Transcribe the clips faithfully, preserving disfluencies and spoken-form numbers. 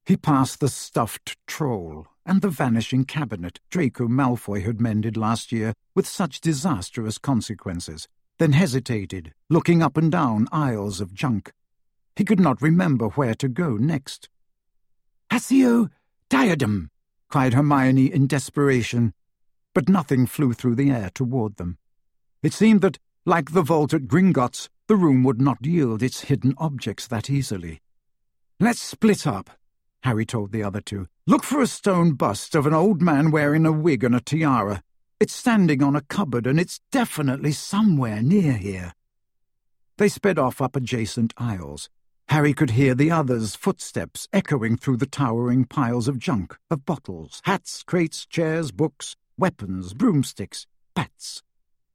He passed the stuffed troll and the vanishing cabinet Draco Malfoy had mended last year with such disastrous consequences, then hesitated, looking up and down aisles of junk. He could not remember where to go next. "Accio diadem!" cried Hermione in desperation, but nothing flew through the air toward them. It seemed that, like the vault at Gringotts, the room would not yield its hidden objects that easily. "Let's split up," Harry told the other two. "Look for a stone bust of an old man wearing a wig and a tiara. It's standing on a cupboard, and it's definitely somewhere near here." They sped off up adjacent aisles. Harry could hear the others' footsteps echoing through the towering piles of junk, of bottles, hats, crates, chairs, books, weapons, broomsticks, bats.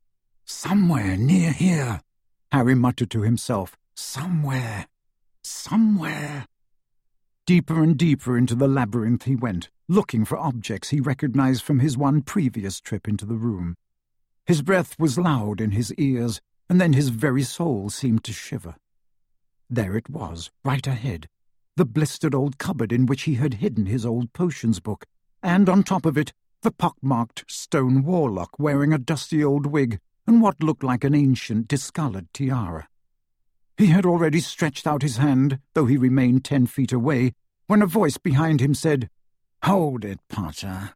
"Somewhere near here," Harry muttered to himself. "Somewhere. Somewhere." Deeper and deeper into the labyrinth he went, looking for objects he recognized from his one previous trip into the room. His breath was loud in his ears, and then his very soul seemed to shiver. There it was, right ahead, the blistered old cupboard in which he had hidden his old potions book, and on top of it, the pock-marked stone warlock wearing a dusty old wig and what looked like an ancient discoloured tiara. He had already stretched out his hand, though he remained ten feet away, when a voice behind him said, "Hold it, Potter."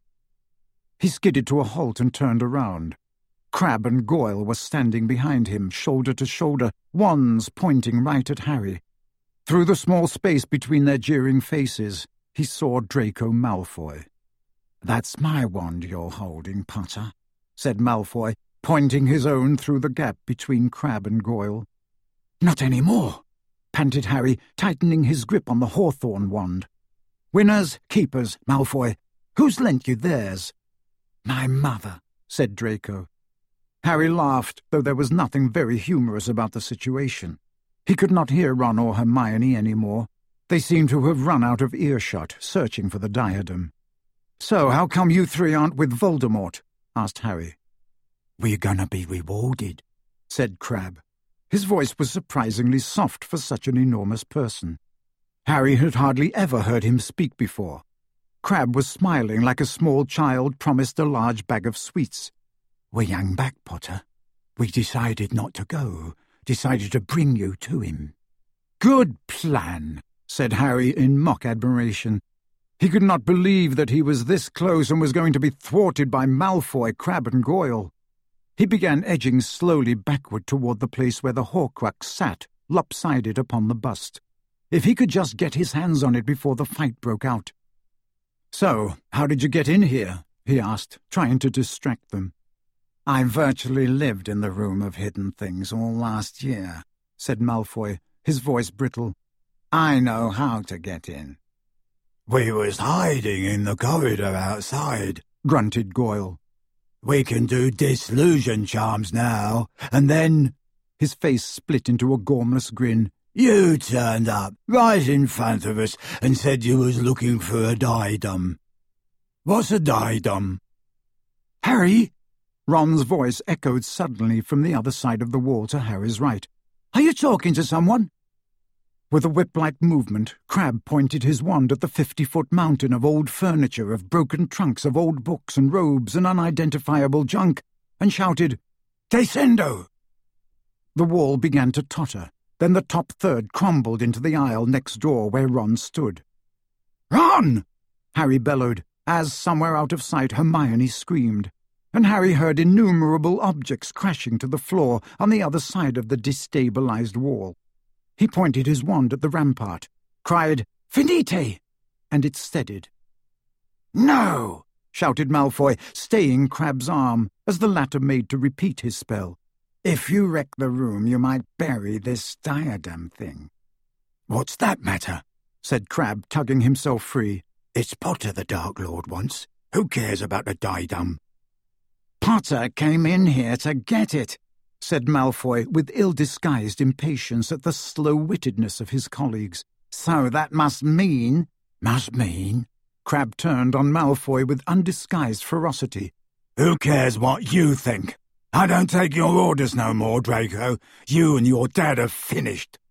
He skidded to a halt and turned around. Crabbe and Goyle were standing behind him, shoulder to shoulder, wands pointing right at Harry. Through the small space between their jeering faces, he saw Draco Malfoy. "That's my wand you're holding, Potter," said Malfoy, pointing his own through the gap between Crabbe and Goyle. "Not any more," panted Harry, tightening his grip on the hawthorn wand. "Winners, keepers, Malfoy. Who's lent you theirs?" "My mother," said Draco. Harry laughed, though there was nothing very humorous about the situation. He could not hear Ron or Hermione any more. They seemed to have run out of earshot, searching for the diadem. "So how come you three aren't with Voldemort?" asked Harry. "We're gonna be rewarded," said Crabbe. His voice was surprisingly soft for such an enormous person. Harry had hardly ever heard him speak before. Crabbe was smiling like a small child promised a large bag of sweets. "We hung back, Potter. We decided not to go, decided to bring you to him." "Good plan," said Harry in mock admiration. He could not believe that he was this close and was going to be thwarted by Malfoy, Crabbe and Goyle. He began edging slowly backward toward the place where the Horcrux sat, lopsided upon the bust. If he could just get his hands on it before the fight broke out. "So, how did you get in here?" he asked, trying to distract them. "I virtually lived in the room of hidden things all last year," said Malfoy, his voice brittle. "I know how to get in." "We was hiding in the corridor outside," grunted Goyle. "We can do disillusion charms now, and then—" His face split into a gormless grin. "You turned up right in front of us and said you was looking for a diadem. What's a diadem?" "Harry!" Ron's voice echoed suddenly from the other side of the wall to Harry's right. "Are you talking to someone?" With a whip-like movement, Crabbe pointed his wand at the fifty-foot mountain of old furniture, of broken trunks, of old books and robes and unidentifiable junk, and shouted, "Descendo!" The wall began to totter. Then the top third crumbled into the aisle next door where Ron stood. "Ron!" Harry bellowed, as, somewhere out of sight, Hermione screamed, and Harry heard innumerable objects crashing to the floor on the other side of the destabilized wall. He pointed his wand at the rampart, cried, "Finite!" and it steadied. "No!" shouted Malfoy, staying Crabbe's arm, as the latter made to repeat his spell. "If you wreck the room, you might bury this diadem thing." "What's that matter?" said Crabbe, tugging himself free. "It's Potter the Dark Lord wants. Who cares about the diadem?" "Potter came in here to get it," said Malfoy, with ill-disguised impatience at the slow-wittedness of his colleagues. "So that must mean—" "Must mean?" Crabbe turned on Malfoy with undisguised ferocity. "Who cares what you think? I don't take your orders no more, Draco. You and your dad are finished."